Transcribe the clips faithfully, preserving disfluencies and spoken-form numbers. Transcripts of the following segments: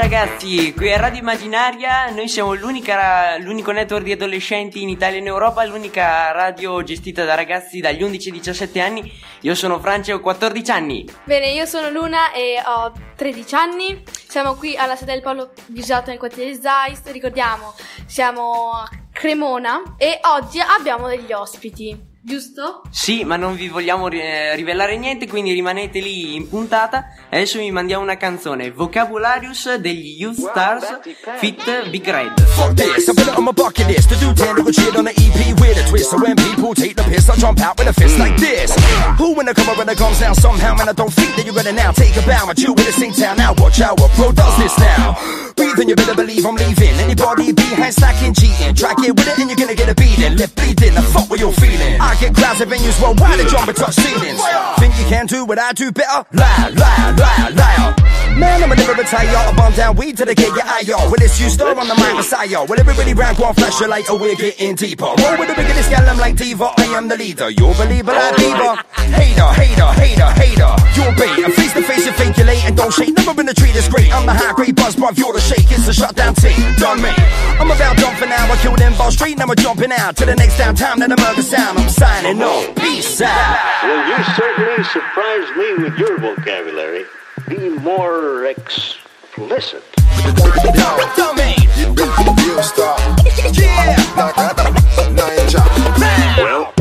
ragazzi, qui a Radio Immaginaria noi siamo l'unica, l'unico network di adolescenti in Italia e in Europa, l'unica radio gestita da ragazzi dagli undici ai diciassette anni. Io sono Francia e ho quattordici anni. Bene, io sono Luna e ho tredici anni. Siamo qui alla sede del Polo Visato nel quartiere Zeist. Ricordiamo, siamo a Cremona e oggi abbiamo degli ospiti. Giusto? Sì, ma non vi vogliamo ri- rivelare niente, quindi rimanete lì in puntata. Adesso vi mandiamo una canzone, Vocabularius degli Youth Stars feat. Big Red. Fuck this, I put it on my bucket list to do ten little shit on the E P with a twist. So when people take the piss, I jump out with a fist like this. Who in the cover when it comes down somehow, man, I don't think that you're gonna now take a bow. My chill with a sing town, now watch out what pro does this now. Breathing, you better believe I'm leaving. Anybody behind slacking, cheating, track it with it and you're gonna get a beating. Left bleeding, the fuck what you're feeling. I get crowds at venues worldwide and jump and touch ceilings. Think you can do what I do better? Lie, lie, lie, liar. Man, I'ma never retire. I bomb down weed to the get your eye, yo. Well, it's you star on the mic, Messiah. Well, everybody round, go on, flash your light, or we're getting deeper. Roll with the biggest gal, I'm like Diva. I am the leader. You'll believe it, like Bieber. Hater, hater, hater, hater. You're bait. And face to face, you fake, you late and don't shake. Never been a tree that's great. I'm the high grade buzz, bruv. You're the shake. It's a shutdown team. Done me. I'm about done for now. I killed them ball street. Now I'm jumping out to the next downtown. Then the murder sound. I'm signing off. Peace out. Well, you certainly surprised me with your vocabulary. Be more explicit. Dummy. You stop. Yeah. Well.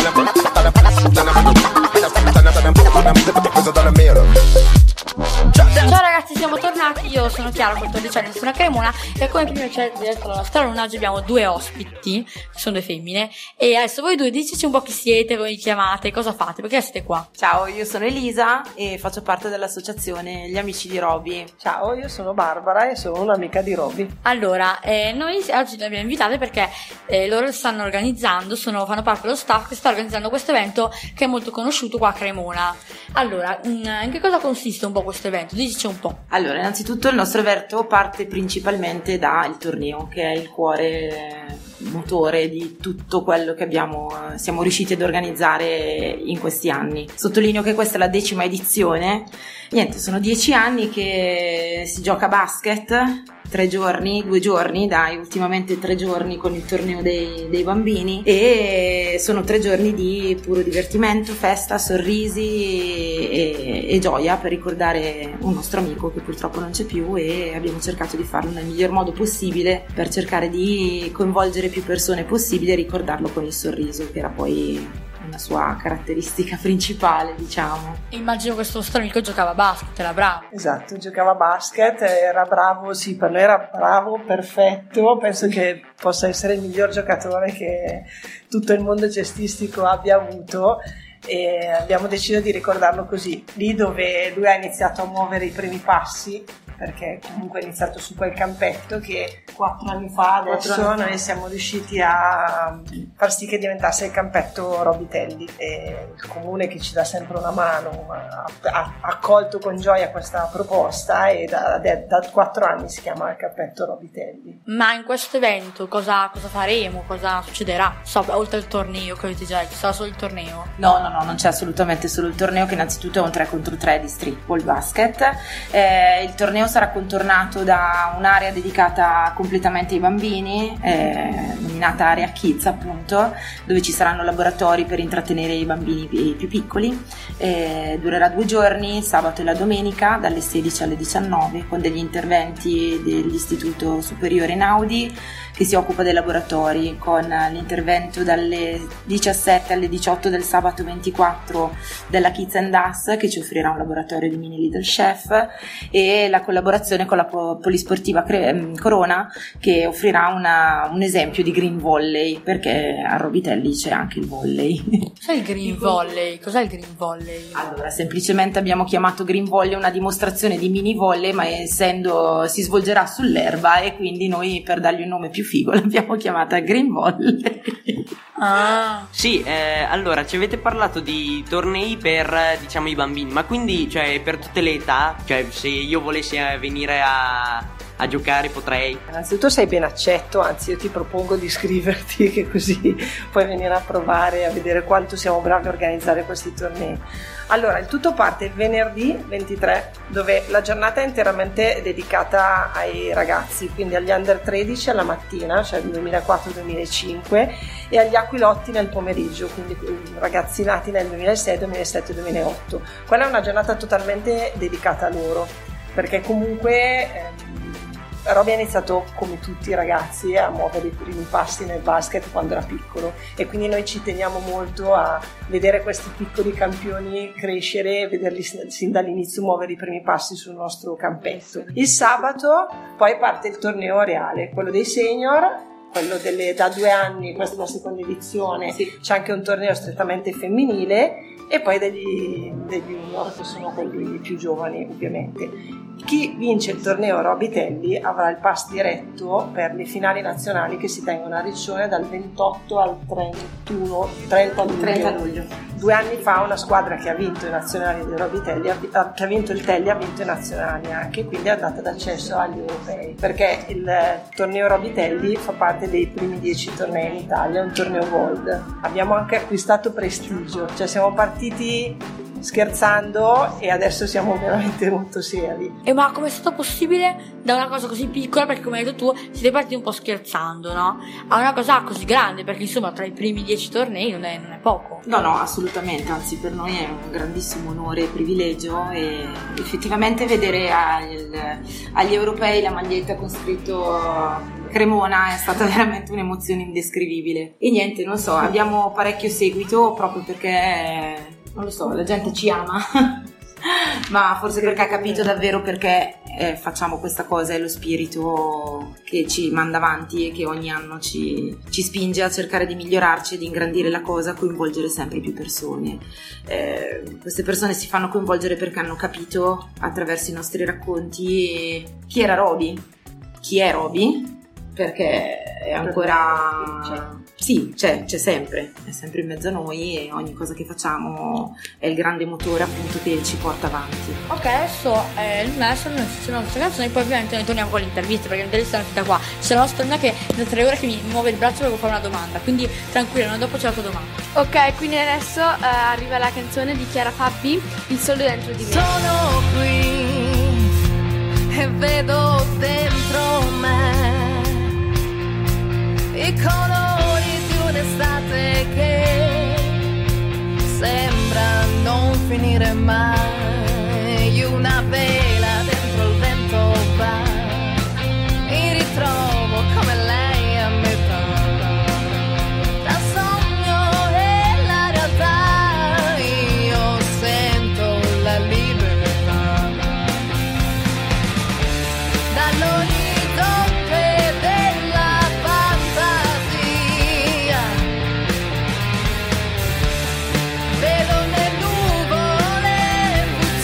Ciao ragazzi, siamo tornati. Io sono Chiara, quattordici anni, sono a Cremona e come prima ci ha detto la nostra Luna, oggi abbiamo due ospiti, che sono due femmine. E adesso voi due diteci un po' chi siete, come vi chiamate, cosa fate, perché siete qua? Ciao, io sono Elisa e faccio parte dell'associazione Gli Amici di Roby. Ciao, io sono Barbara e sono un'amica di Roby. Allora, eh, noi oggi le abbiamo invitate perché eh, loro stanno organizzando, sono, fanno parte dello staff che sta organizzando questo evento che è molto conosciuto qua a Cremona. Allora, in, in che cosa consiste un po' questo evento? Dicici un po'. Allora, innanzitutto il nostro evento parte principalmente dal torneo, che è il cuore motore di tutto quello che abbiamo siamo riusciti ad organizzare in questi anni. Sottolineo che questa è la decima edizione. Niente, sono dieci anni che si gioca a basket, tre giorni, due giorni, dai, ultimamente tre giorni con il torneo dei, dei bambini, e sono tre giorni di puro divertimento, festa, sorrisi e, e gioia per ricordare un nostro amico che purtroppo non c'è più, e abbiamo cercato di farlo nel miglior modo possibile per cercare di coinvolgere più persone possibile e ricordarlo con il sorriso, che era poi una sua caratteristica principale, diciamo. Immagino questo vostro amico giocava a basket, era bravo. Esatto, giocava a basket, era bravo, sì, per lui era bravo, perfetto, penso che possa essere il miglior giocatore che tutto il mondo cestistico abbia avuto, e abbiamo deciso di ricordarlo così, lì dove lui ha iniziato a muovere i primi passi, perché comunque è iniziato su quel campetto che quattro anni fa adesso anni noi fa. siamo riusciti a far sì che diventasse il campetto Robitelli, e il comune che ci dà sempre una mano ha, ha accolto con gioia questa proposta, e da, da, da quattro anni si chiama il campetto Robitelli. Ma in questo evento cosa, cosa faremo? Cosa succederà? So, oltre al torneo che avete già detto, sarà solo il torneo? No, no, no, non c'è assolutamente solo il torneo, che innanzitutto è un tre contro tre di streetball basket. Eh, il torneo sarà contornato da un'area dedicata completamente ai bambini, eh, nominata Area Kids appunto, dove ci saranno laboratori per intrattenere i bambini più piccoli. Eh, durerà due giorni, sabato e la domenica, dalle sedici alle diciannove, con degli interventi dell'Istituto Superiore Naudi, che si occupa dei laboratori, con l'intervento dalle diciassette alle diciotto del sabato ventiquattro della Kids and Us, che ci offrirà un laboratorio di mini Little Chef, e la collaborazione con la Polisportiva Corona, che offrirà una, un esempio di green volley, perché a Robitelli c'è anche il volley. Cos'è il green volley? Cos'è il green volley? Allora, semplicemente abbiamo chiamato green volley una dimostrazione di mini volley, ma essendo si svolgerà sull'erba, e quindi noi, per dargli un nome più figo, l'abbiamo chiamata green volley. Ah. Sì, eh, allora ci avete parlato di tornei per, diciamo, i bambini, ma quindi, cioè, per tutte le età, cioè se io volessi a venire a, a giocare potrei? Innanzitutto sei ben accetto, anzi io ti propongo di iscriverti, che così puoi venire a provare, a vedere quanto siamo bravi a organizzare questi tornei. Allora, il tutto parte il venerdì ventitré, dove la giornata è interamente dedicata ai ragazzi, quindi agli under tredici alla mattina, cioè duemilaquattro duemilacinque, e agli aquilotti nel pomeriggio, quindi ragazzi nati nel duemilasei, duemilasette, duemilaotto. Quella è una giornata totalmente dedicata a loro, perché comunque ehm, Roby ha iniziato come tutti i ragazzi a muovere i primi passi nel basket quando era piccolo, e quindi noi ci teniamo molto a vedere questi piccoli campioni crescere e vederli sin dall'inizio muovere i primi passi sul nostro campetto. Il sabato poi parte il torneo reale, quello dei senior, quello delle, da due anni, questa è la seconda edizione, sì. C'è anche un torneo strettamente femminile, e poi degli, degli junior, che sono quelli più giovani ovviamente. Chi vince il torneo Robitelli avrà il pass diretto per le finali nazionali che si tengono a Riccione dal ventotto al trentuno, trenta luglio. trenta luglio. Due anni fa una squadra che ha vinto i nazionali di Robitelli, che ha vinto il Telli, ha vinto i nazionali anche, quindi è andata d'accesso agli europei, perché il torneo Robitelli fa parte dei primi dieci tornei in Italia, è un torneo gold. Abbiamo anche acquistato prestigio, cioè siamo partiti scherzando e adesso siamo veramente molto seri. E ma come è stato possibile da una cosa così piccola, perché come hai detto tu siete partiti un po' scherzando, no? A una cosa così grande, perché insomma tra i primi dieci tornei non è, non è poco. No, no, assolutamente, anzi per noi è un grandissimo onore e privilegio, e effettivamente vedere agli, agli europei la maglietta con scritto Cremona è stata veramente un'emozione indescrivibile. E niente, non so, abbiamo parecchio seguito proprio perché, non lo so, la gente ci ama, ma forse perché ha capito davvero perché eh, facciamo questa cosa, è lo spirito che ci manda avanti e che ogni anno ci, ci spinge a cercare di migliorarci e di ingrandire la cosa, coinvolgere sempre più persone. Eh, queste persone si fanno coinvolgere perché hanno capito attraverso i nostri racconti chi era Roby, chi è Roby, perché è ancora... Sì, c'è, c'è sempre, è sempre in mezzo a noi, e ogni cosa che facciamo è il grande motore appunto che ci porta avanti. Ok, adesso eh, adesso noi facciamo la nostra canzone e poi ovviamente noi torniamo con l'intervista, perché l'intervista è finita qua. C'è la nostra Anna che da tre ore che mi muove il braccio perché fare una domanda, quindi tranquilla, noi dopo c'è la tua domanda. Ok, quindi adesso eh, arriva la canzone di Chiara Fabi, Il sole dentro di me. Sono qui e vedo dentro me i colori di un'estate che sembra non finire mai, una vela dentro il vento va, mi ritrovo come lei a metà, tra sogno e la realtà, io sento la libertà, dall'orizzonte vedo le nuvole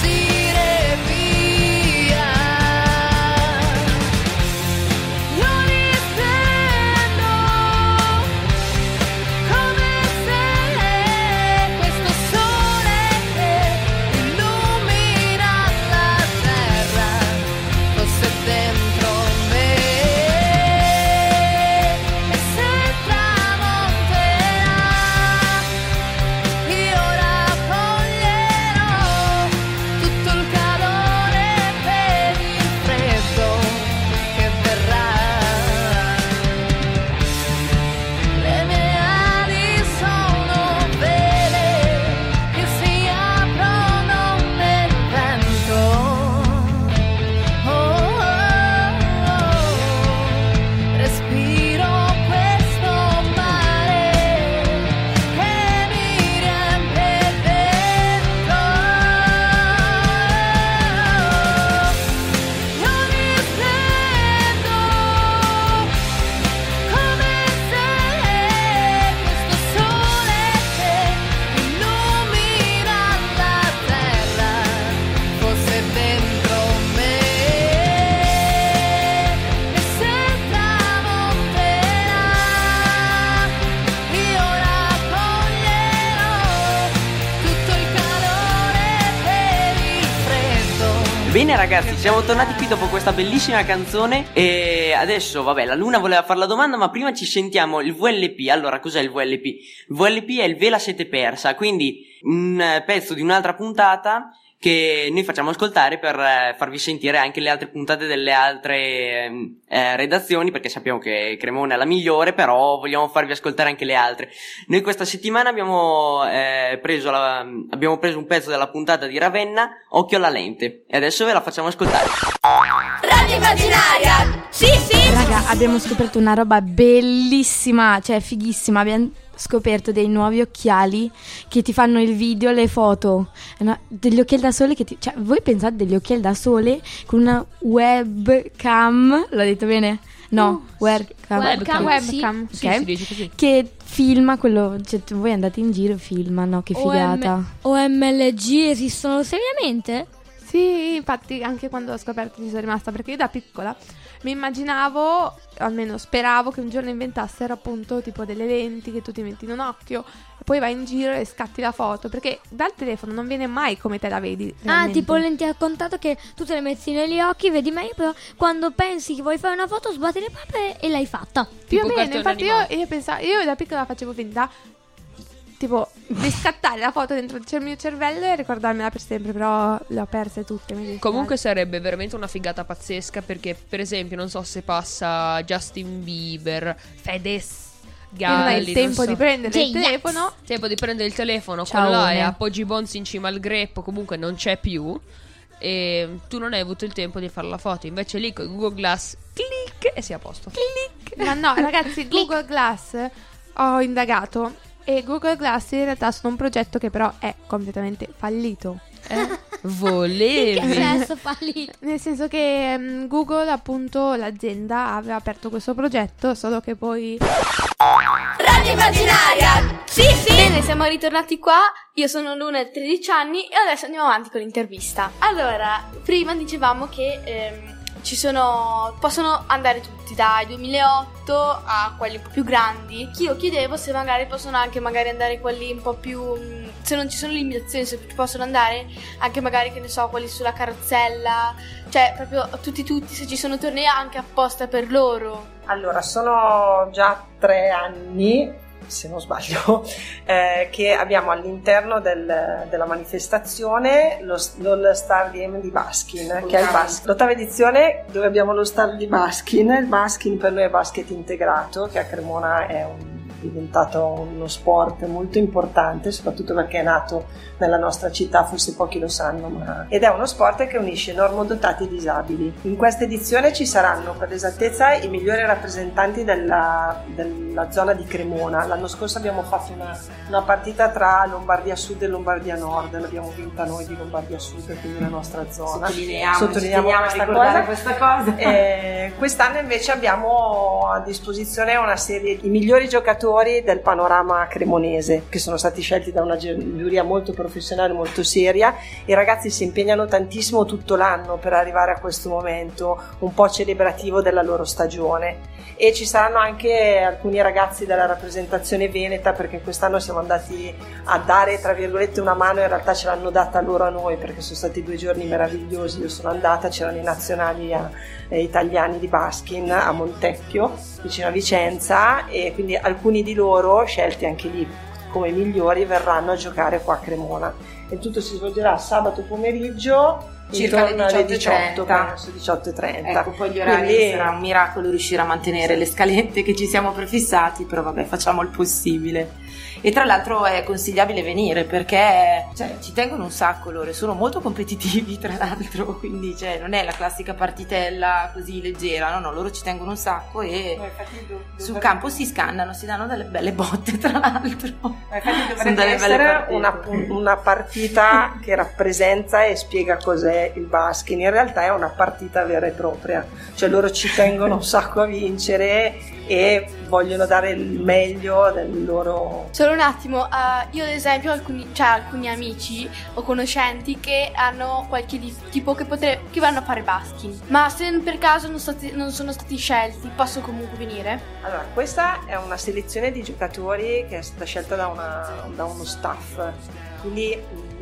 Bene ragazzi, siamo tornati qui dopo questa bellissima canzone e adesso, vabbè, la Luna voleva fare la domanda, ma prima ci sentiamo il V L P. Allora, cos'è il V L P? Il V L P è il Ve la siete persa, quindi un pezzo di un'altra puntata che noi facciamo ascoltare per eh, farvi sentire anche le altre puntate delle altre eh, redazioni, perché sappiamo che Cremona è la migliore, però vogliamo farvi ascoltare anche le altre. Noi questa settimana abbiamo eh, preso la, abbiamo preso un pezzo della puntata di Ravenna, Occhio alla lente, e adesso ve la facciamo ascoltare. Radio Immaginaria! Sì, sì! Raga, abbiamo scoperto una roba bellissima, cioè fighissima. Abbiamo scoperto dei nuovi occhiali che ti fanno il video, le foto. Una, degli occhiali da sole che ti, cioè voi pensate degli occhiali da sole con una webcam, l'ho detto bene? No, uh, webcam. Webcam, webcam. Sì, Okay. sì, si dice così. Che filma quello, cioè voi andate in giro e filmano, che figata. O M L G esistono seriamente? Sì, infatti anche quando ho scoperto ci sono rimasta, perché io da piccola mi immaginavo, almeno speravo, che un giorno inventassero appunto tipo delle lenti che tu ti metti in un occhio e poi vai in giro e scatti la foto, perché dal telefono non viene mai come te la vedi Ah, realmente. tipo lenti a contatto che tu te le metti negli occhi, vedi meglio, però quando pensi che vuoi fare una foto sbatti le palpebre e l'hai fatta. Più o Tipo meno, cartone infatti io, animato. io pensavo, io da piccola facevo finta tipo di scattare la foto dentro il mio cervello e ricordarmela per sempre, però le ho perse tutte. mi dispiace. Comunque sarebbe veramente una figata pazzesca, perché per esempio non so se passa Justin Bieber, Fedez, E non hai Galli, il tempo non so. di prendere il J-Ax. telefono. Tempo di prendere il telefono, Ciao, quello là e ne. appoggi i bonzi in cima al greppo, comunque non c'è più e tu non hai avuto il tempo di fare la foto, invece lì con Google Glass clic e sei a posto. Ma no, ragazzi, Google Glass ho indagato e Google Glass in realtà sono un progetto che però è completamente fallito. Eh? Volevi. Che senso fallito? Nel senso che mm, Google, appunto, l'azienda aveva aperto questo progetto, solo che poi Radio Immaginaria! Sì, sì! Bene, siamo ritornati qua. Io sono Luna, ho tredici anni e adesso andiamo avanti con l'intervista. Allora, prima dicevamo che ehm, ci sono possono andare tutti dai duemilaotto a quelli un po' più grandi. Io chiedevo se magari possono anche magari andare quelli un po' più mh, se non ci sono limitazioni, se possono andare anche magari, che ne so, quelli sulla carrozzella, cioè proprio tutti tutti, se ci sono tornei anche apposta per loro. Allora, sono già tre anni, se non sbaglio, eh, che abbiamo all'interno del, della manifestazione lo, l'All Star Game di Baskin, che è il bas- l'ottava edizione, dove abbiamo lo star di Baskin. Il Baskin per noi è basket integrato, che a Cremona è un diventato uno sport molto importante, soprattutto perché è nato nella nostra città, forse pochi lo sanno, ma... ed è uno sport che unisce normodotati e disabili. In questa edizione ci saranno, per l'esattezza, i migliori rappresentanti della, della zona di Cremona. L'anno scorso abbiamo fatto una, una partita tra Lombardia Sud e Lombardia Nord, l'abbiamo vinta noi di Lombardia Sud, quindi la nostra zona. Sottolineiamo, Sottolineiamo a questa ricordare cosa. questa cosa. Eh, quest'anno invece abbiamo a disposizione una serie di migliori giocatori del panorama cremonese, che sono stati scelti da una giuria molto professionale, molto seria. I ragazzi si impegnano tantissimo tutto l'anno per arrivare a questo momento un po' celebrativo della loro stagione, e ci saranno anche alcuni ragazzi della rappresentazione veneta, perché quest'anno siamo andati a dare tra virgolette una mano, in realtà ce l'hanno data loro a noi, perché sono stati due giorni meravigliosi. Io sono andata, c'erano i nazionali a, eh, italiani di Baskin a Montecchio, vicino a Vicenza, e quindi alcuni di loro, scelti anche lì come migliori, verranno a giocare qua a Cremona. E tutto si svolgerà sabato pomeriggio circa intorno alle alle diciotto diciotto, penso, diciotto e trenta. Ecco, poi gli orari Quindi... sarà un miracolo riuscire a mantenere le scalette che ci siamo prefissati, però vabbè, facciamo il possibile. E tra l'altro è consigliabile venire, perché cioè, ci tengono un sacco loro, e sono molto competitivi tra l'altro, quindi cioè, non è la classica partitella così leggera, no no, loro ci tengono un sacco e sul campo si scannano, si danno delle belle botte tra l'altro. Sono delle essere una, una partita che rappresenta e spiega cos'è il basket. In realtà è una partita vera e propria, cioè loro ci tengono un sacco a vincere e vogliono dare il meglio del loro. Solo un attimo, uh, io ad esempio ho alcuni, cioè, alcuni amici o conoscenti che hanno qualche di, tipo che, potre, che vanno a fare basking, ma se per caso non, stati, non sono stati scelti, posso comunque venire? Allora, questa è una selezione di giocatori che è stata scelta da, una, da uno staff, quindi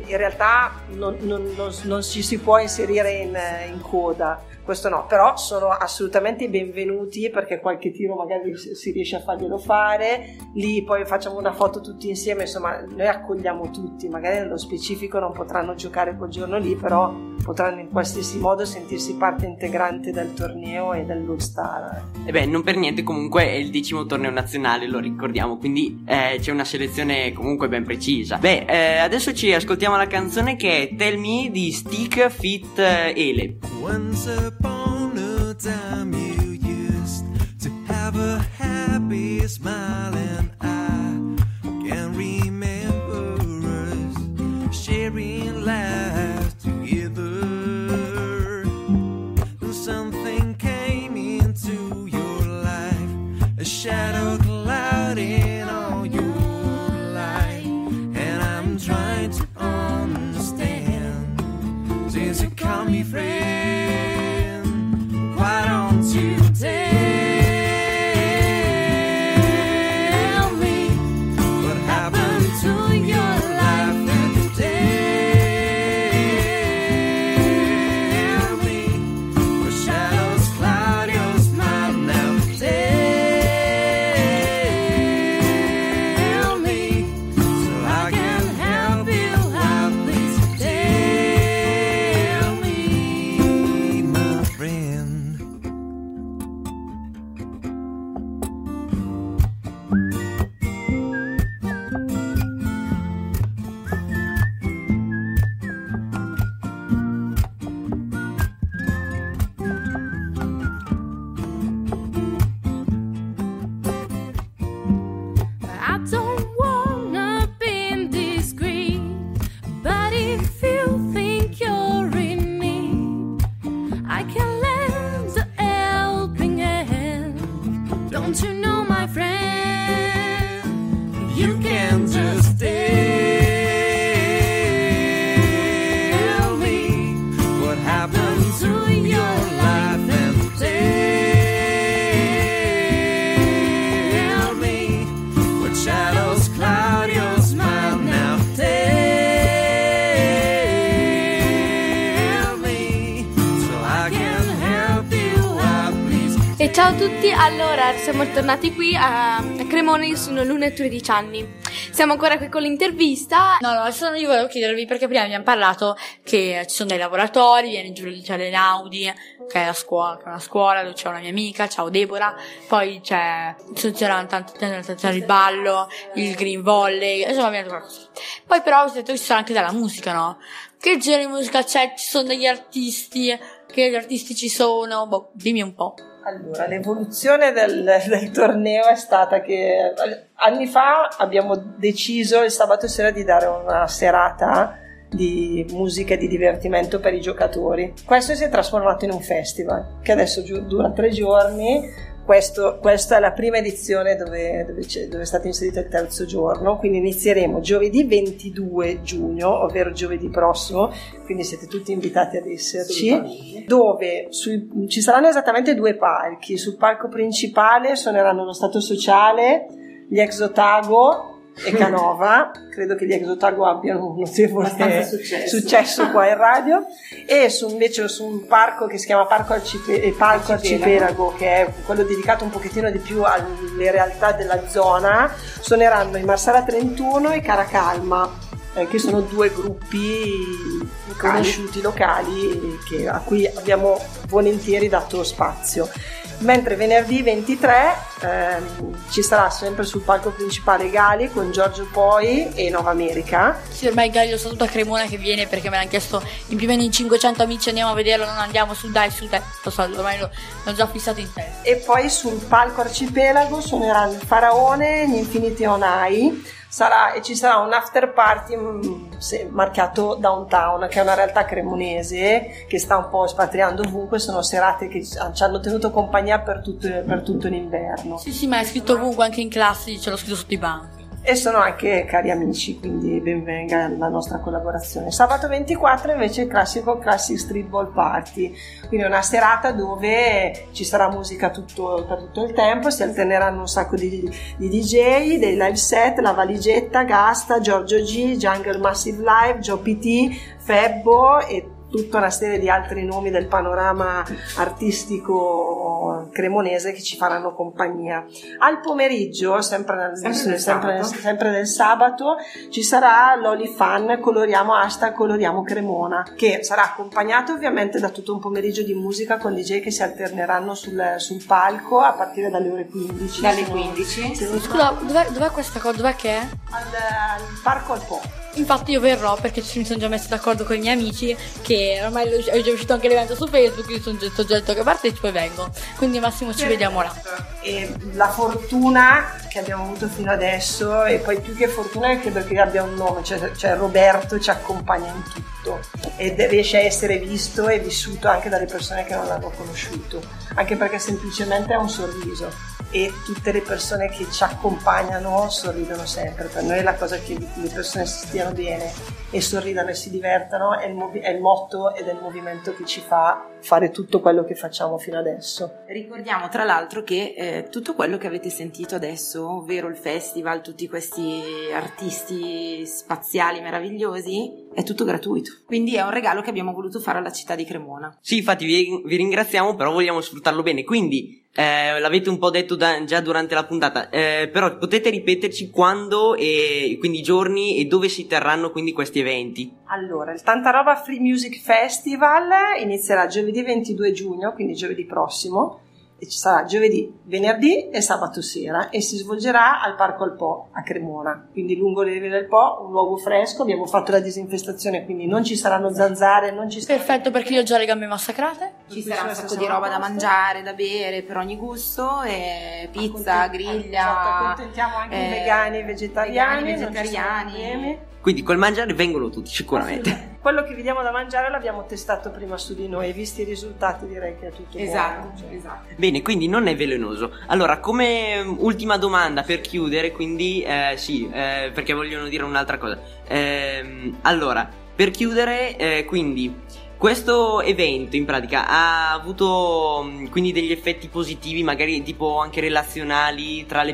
in realtà non, non, non, non ci si può inserire in, in coda, questo no, però sono assolutamente benvenuti, perché qualche tiro magari si riesce a farglielo fare, lì poi facciamo una foto tutti insieme, insomma noi accogliamo tutti, magari nello specifico non potranno giocare quel giorno lì, però potranno in qualsiasi modo sentirsi parte integrante del torneo e dell'All Star. E beh, non per niente comunque è il decimo torneo nazionale, lo ricordiamo, quindi eh, c'è una selezione comunque ben precisa. Beh, eh, adesso ci ascoltiamo la canzone che è Tell Me di Stick Fit Ele. Once upon a time you used to have a happy smile, and I can remember us sharing life together. Something came into your life, a shadow clouding all your life, and I'm trying to understand. Since you call me friend, why don't you tell me what happened to your life, and tell me what shadows cloud your smile now. Tell me so I can help you out, please tell me, my friend. I don't wanna be indiscreet, but if you think you're in need, I can lend a helping hand. Don't you know, my friend, you can just tell me what happened to your life, and tell me what shadows cloud your smile now. Tell me so I can help you out, please. E ciao a tutti, allora siamo tornati qui a a Cremona, io sono Luna e tredici anni. Siamo ancora qui con l'intervista. No, no, adesso io volevo chiedervi, perché prima abbiamo parlato che ci sono dei laboratori, viene giù c'è l'Enaudi, che è la scuola, che è una scuola dove c'è una mia amica, ciao Deborah, poi c'è, c'era tanto, c'era il ballo, il green volley, insomma abbiamo detto qualcosa. Poi però ho detto che ci sono anche della musica, no? Che genere di musica c'è? Ci sono degli artisti, che gli artisti ci sono? Boh, dimmi un po'. Allora, l'evoluzione del, del torneo è stata che anni fa abbiamo deciso il sabato sera di dare una serata di musica e di divertimento per i giocatori. Questo si è trasformato in un festival che adesso gi- dura tre giorni. Questo, questa è la prima edizione dove, dove, c'è, dove è stato inserito il terzo giorno, quindi inizieremo giovedì ventidue giugno, ovvero giovedì prossimo, quindi siete tutti invitati ad esserci, dove sul, ci saranno esattamente due palchi. Sul palco principale suoneranno lo Stato Sociale, gli Exotago e Canova. Credo che gli Exotago abbiano un notevole successo. successo qua in radio, e su, invece su un parco che si chiama Parco Arcipe- Parco Arcipelago, che è quello dedicato un pochettino di più alle realtà della zona, suoneranno i Marsala trentuno e Caracalma, eh, che sono due gruppi conosciuti locali che, a cui abbiamo volentieri dato spazio. Mentre venerdì ventitré ehm, ci sarà sempre sul palco principale Gali con Giorgio Poi e Nova America. Sì, ormai Gali lo so tutta Cremona che viene, perché me l'hanno chiesto in più o meno in cinquecento amici, andiamo a vederlo, non andiamo, su dai, su dai, lo so, ormai lo, l'ho già fissato in testa. E poi sul palco Arcipelago suoneranno il Faraone, gli Infinity On High. Sarà, e ci sarà un after party mh, se, marchiato Downtown, che è una realtà cremonese che sta un po' spatriando ovunque. Sono serate che ci hanno tenuto compagnia per tutto, per tutto l'inverno. Sì, sì, ma è scritto ovunque, anche in classe ce l'ho scritto sotto i banchi. e sono anche cari amici, quindi benvenga la nostra collaborazione. Sabato ventiquattro invece il classico Classic Street Ball Party, quindi una serata dove ci sarà musica tutto, per tutto il tempo, si alterneranno un sacco di, di D J, dei live set, La Valigetta, Gasta, Giorgio G, Jungle Massive Live, Joe P T, Febbo e tutta una serie di altri nomi del panorama artistico cremonese che ci faranno compagnia. Al pomeriggio, sempre nel, Sempre nel sempre, sabato. sempre nel sabato, ci sarà l'Oli Fan Coloriamo hashtag Coloriamo Cremona, che sarà accompagnato ovviamente da tutto un pomeriggio di musica con D J che si alterneranno sul, sul palco a partire dalle ore quindici. Dalle Se non- quindici? se non- Scusa, dov'è, dov'è questa cosa? Dov'è che è? Al, al Parco al Po. Infatti io verrò perché mi sono già messo d'accordo con i miei amici che ormai è già uscito anche l'evento su Facebook, io sono già, so già detto che partecipo e vengo, quindi Massimo ci vediamo là. E la fortuna che abbiamo avuto fino adesso, e poi più che fortuna è che perché abbia un nome, cioè, cioè Roberto ci accompagna in tutto ed riesce a essere visto e vissuto anche dalle persone che non l'hanno conosciuto, anche perché semplicemente ha un sorriso e tutte le persone che ci accompagnano sorridono sempre. Per noi è la cosa che le persone stiano bene e sorridano e si divertano è il, movi- è il motto ed è il movimento che ci fa fare tutto quello che facciamo fino adesso. Ricordiamo tra l'altro che eh, tutto quello che avete sentito adesso, ovvero il festival, tutti questi artisti spaziali meravigliosi, è tutto gratuito. Quindi è un regalo che abbiamo voluto fare alla città di Cremona. Sì, infatti vi, vi ringraziamo, però vogliamo sfruttarlo bene, quindi eh, l'avete un po' detto da- già durante la puntata, eh, però potete ripeterci quando e quindi i giorni e dove si terranno quindi questi eventi. Allora, il Tanta Roba Free Music Festival inizierà giovedì ventidue giugno, quindi giovedì prossimo, e ci sarà giovedì, venerdì e sabato sera e si svolgerà al Parco al Po a Cremona, quindi lungo le rive del Po, un luogo fresco, abbiamo fatto la disinfestazione, quindi non ci saranno zanzare, non ci sarà... Perfetto, perché io ho già le gambe massacrate. Ci sarà un sacco di roba da mangiare, da bere per ogni gusto, e pizza, griglia, accontentiamo anche i eh, vegani e vegetariani, vegani, non ci sono vegetariani. problemi. Quindi col mangiare vengono tutti sicuramente. Quello che vi diamo da mangiare l'abbiamo testato prima su di noi e visti i risultati direi che è tutto Esatto, buono. Cioè, esatto. Bene, quindi non è velenoso. Allora, come um, ultima domanda per chiudere, quindi eh, sì, eh, perché vogliono dire un'altra cosa. Ehm, allora, per chiudere, eh, quindi questo evento in pratica ha avuto um, quindi degli effetti positivi, magari tipo anche relazionali tra le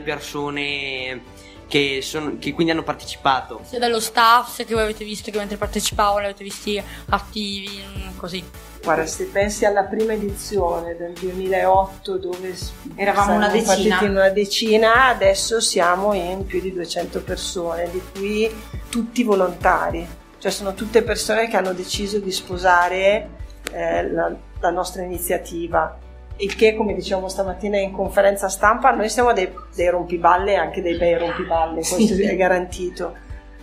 persone che, sono, che quindi hanno partecipato. Sia dallo staff, sia che voi avete visto che mentre partecipavano li avete visti attivi, mm, così. Guarda, se pensi alla prima edizione del duemilaotto dove s- Eravamo una siamo decina. partiti in una decina, adesso siamo in più di duecento persone, di cui tutti volontari, cioè sono tutte persone che hanno deciso di sposare eh, la, la nostra iniziativa. Il che, come dicevamo stamattina in conferenza stampa, noi siamo dei, dei rompiballe e anche dei bei rompiballe, questo Sì. è garantito.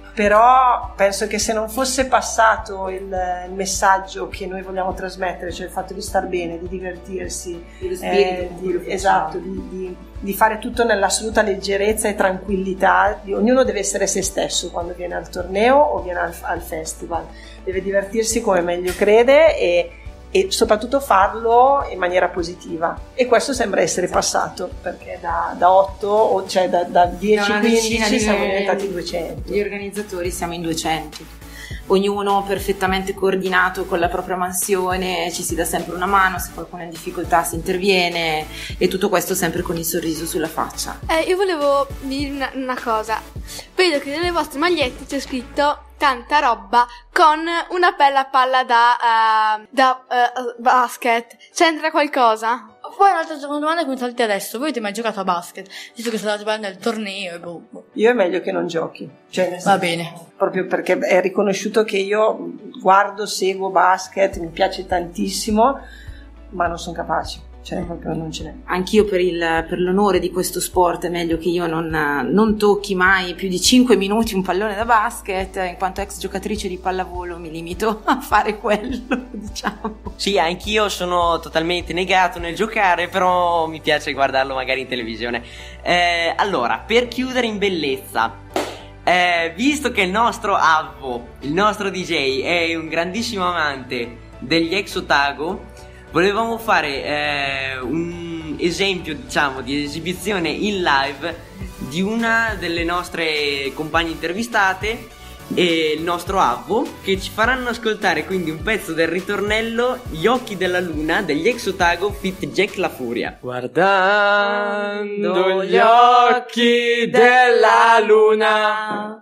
Però penso che se non fosse passato il, il messaggio che noi vogliamo trasmettere, cioè il fatto di star bene, di divertirsi, Dello spirito eh, con cui lo di, facciamo. esatto, di, di, di fare tutto nell'assoluta leggerezza e tranquillità, di, ognuno deve essere se stesso quando viene al torneo o viene al, al festival, deve divertirsi come meglio crede e e soprattutto farlo in maniera positiva, e questo sembra essere passato perché da, da otto o cioè da, da dieci Da una decina quindici di- siamo diventati duecento. Gli organizzatori siamo in duecento, ognuno perfettamente coordinato con la propria mansione, ci si dà sempre una mano, se qualcuno è in difficoltà si interviene, e tutto questo sempre con il sorriso sulla faccia. Eh, io volevo dire una, una cosa. Vedo che nelle vostre magliette c'è scritto tanta roba con una bella palla da, eh, da eh, basket. C'entra qualcosa? Poi un'altra domanda che mi salti adesso: voi avete mai giocato a basket? Visto che state parlando del torneo e boh, boh. Io è meglio che non giochi, cioè, nel Va senso, bene. proprio perché è riconosciuto che io guardo, seguo basket, mi piace tantissimo, ma non sono capace, cioè proprio non ce n'è. Anch'io per, il, per l'onore di questo sport è meglio che io non, non tocchi mai più di cinque minuti un pallone da basket, in quanto ex giocatrice di pallavolo mi limito a fare quello, diciamo. Sì, anch'io sono totalmente negato nel giocare, però mi piace guardarlo magari in televisione. Eh, allora, per chiudere in bellezza, eh, visto che il nostro Avvo, il nostro D J, è un grandissimo amante degli ex Otago, volevamo fare eh, un esempio, diciamo, di esibizione in live di una delle nostre compagne intervistate, e il nostro Avvo, che ci faranno ascoltare quindi un pezzo del ritornello Gli occhi della luna degli Ex Otago feat. Jack La Furia. Guardando gli occhi della luna,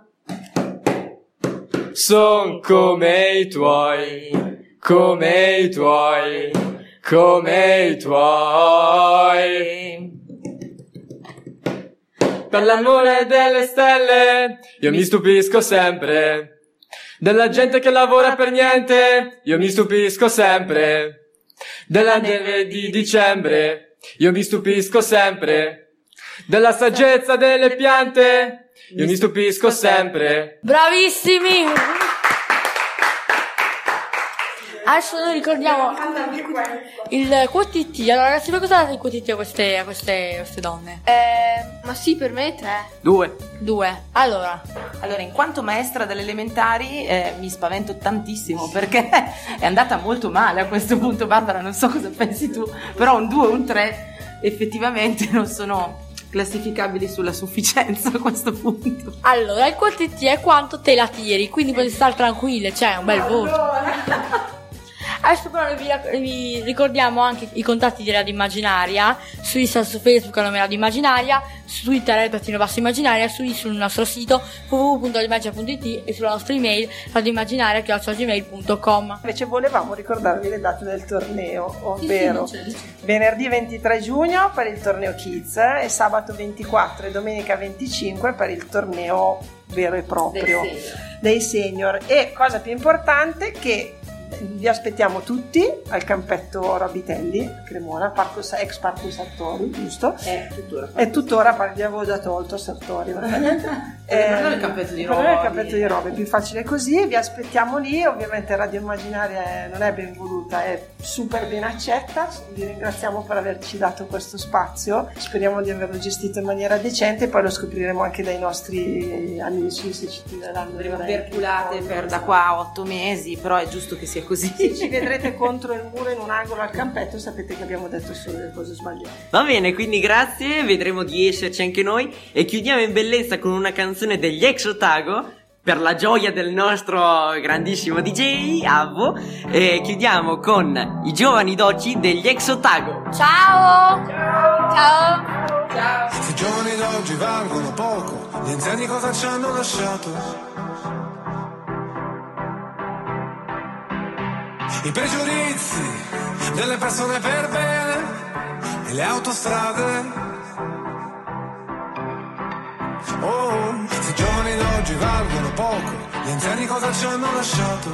son come i tuoi, come i tuoi, come i tuoi. Per l'amore delle stelle io mi stupisco sempre, della gente che lavora per niente io mi stupisco sempre, della neve di dicembre io mi stupisco sempre, della saggezza delle piante io mi stupisco sempre. Bravissimi! Adesso noi ricordiamo il Q T T. Allora ragazzi, voi cosa date il Q T T a queste, a queste, a queste donne? Eh, ma sì, per me tre. Due. Due. Allora. Allora, in quanto maestra delle elementari eh, mi spavento tantissimo perché è andata molto male a questo punto. Barbara, non so cosa pensi tu, però un due o un tre effettivamente non sono classificabili sulla sufficienza a questo punto. Allora, il Q T T è quanto te la tiri, quindi potete stare tranquille, c'è un bel voto. Adesso però vi, vi ricordiamo anche i contatti di Radio Immaginaria, su Instagram, su Facebook a nome Radio Immaginaria, su Twitter è trattino basso immaginaria, su, sul nostro sito w w w punto radioimmaginaria punto i t e sulla nostra email radioimmaginaria chiocciola gmail punto com. Invece volevamo ricordarvi le date del torneo, ovvero venerdì ventitré giugno per il torneo Kids e sabato ventiquattro e domenica venticinque per il torneo vero e proprio dei senior. E cosa più importante, che vi aspettiamo tutti al campetto Robitelli a Cremona, Parco, ex Parco Sartori, giusto? È tuttora è tuttora, vi avevo già tolto Sartori eh, non il campetto di Robe, il campetto di Robe, è più facile così. Vi aspettiamo lì. Ovviamente Radio Immaginaria è, non è ben voluta, è super ben accetta. Vi ringraziamo per averci dato questo spazio, speriamo di averlo gestito in maniera decente, poi lo scopriremo anche dai nostri amici se ci tireranno perculate per da qua a otto mesi, però è giusto che sia così. Se ci vedrete contro il muro in un angolo al campetto, sapete che abbiamo detto solo le cose sbagliate. Va bene, quindi grazie, vedremo di esserci anche noi e chiudiamo in bellezza con una canzone degli Ex Otago per la gioia del nostro grandissimo D J Avvo, e chiudiamo con I giovani d'oggi degli Ex Otago. Ciao! Ciao! Ciao! Ciao! I giovani d'oggi valgono poco, gli anziani cosa ci hanno lasciato? I pregiudizi delle persone per bene e le autostrade. Oh, se i giovani d'oggi valgono poco, gli anziani cosa ci hanno lasciato?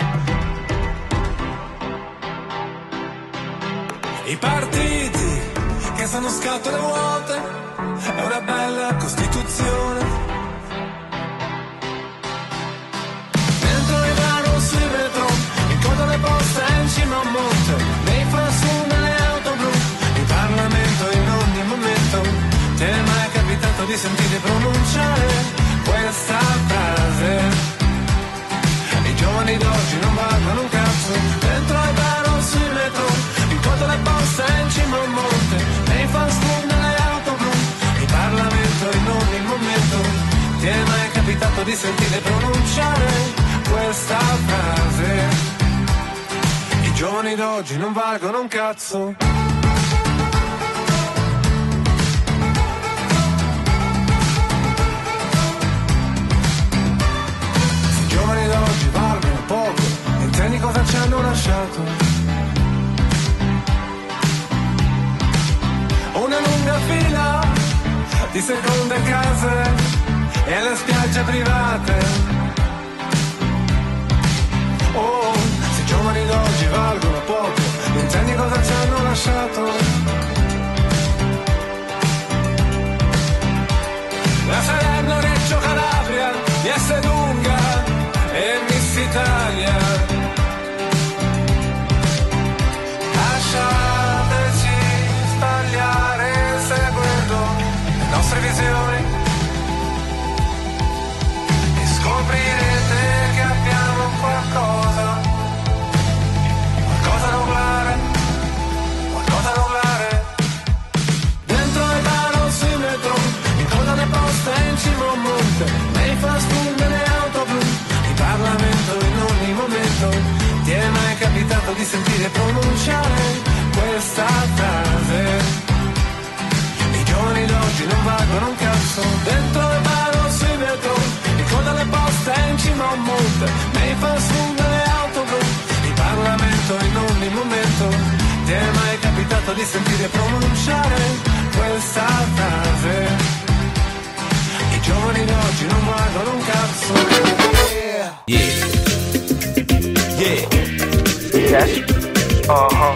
I partiti che sono scatole vuote, è una bella Costituzione. Dentro i vano sui metro, in coda alle poste in cima a un monte, nei fast food nelle auto blu, in Parlamento in ogni momento. Ti è mai capitato di sentire pronunciare questa frase? I giovani d'oggi non valgono un cazzo. Dentro ai bar o sui metro, in coda alle poste in cima a un monte, nei fast food nelle auto blu, in Parlamento in ogni momento. Ti è mai capitato di sentire pronunciare questa frase? I giovani d'oggi non valgono un cazzo. Oggi valgono poco, e i treni cosa ci hanno lasciato? Una lunga fila di seconde case e le spiagge private. Oh, se i giovani d'oggi valgono poco, e i treni cosa ci hanno lasciato? La Salerno, Reggio Calabria, Vieste Lunga e Miss Italia. Lasciateci sbagliare seguendo le nostre visioni e scoprirete che abbiamo qualcosa, qualcosa non sentire pronunciare questa frase. I giovani d'oggi non valgono un cazzo. Dentro le bar o sui metro, in coda alle poste in cima a un monte, nei fast food delle auto blu, in Parlamento in ogni momento. Ti è mai capitato di sentire pronunciare questa frase? I giovani d'oggi non valgono un cazzo. Yeah. Yeah. Yes. Uh-huh.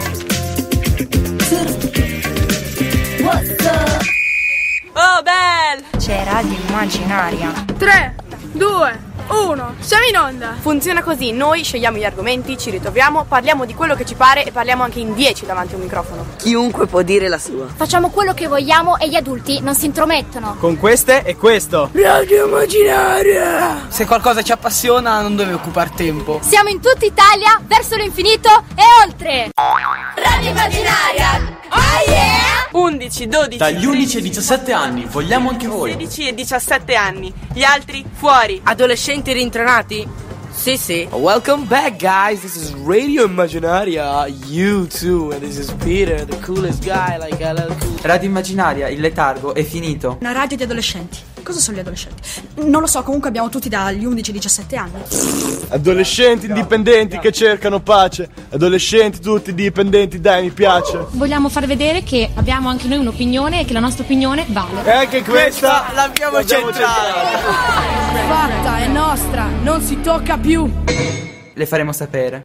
What's up? Oh, bel! C'è Radio Immaginaria. tre, due, uno, siamo in onda! Funziona così, noi scegliamo gli argomenti, ci ritroviamo, parliamo di quello che ci pare e parliamo anche in dieci davanti a un microfono. Chiunque può dire la sua. Facciamo quello che vogliamo e gli adulti non si intromettono. Con queste e questo. Radio Immaginaria! Se qualcosa ci appassiona non deve occupare tempo. Siamo in tutta Italia, verso l'infinito e oltre. Radio Immaginaria! Oh yeah! undici, dodici, Dagli undici ai diciassette anni, vogliamo anche voi. sedici e diciassette anni, gli altri fuori. Adolescenti rintronati? Sì, sì. Welcome back, guys. This is Radio Immaginaria. You too. And this is Peter, the coolest guy. Like I love cool. Radio Immaginaria, il letargo è finito. Una radio di adolescenti. Cosa sono gli adolescenti? Non lo so, comunque abbiamo tutti dagli undici ai diciassette anni. Adolescenti indipendenti che cercano pace. Adolescenti tutti dipendenti, dai, mi piace. Vogliamo far vedere che abbiamo anche noi un'opinione e che la nostra opinione vale. E anche questa l'abbiamo centrata. Fatta, è nostra, non si tocca più. Le faremo sapere.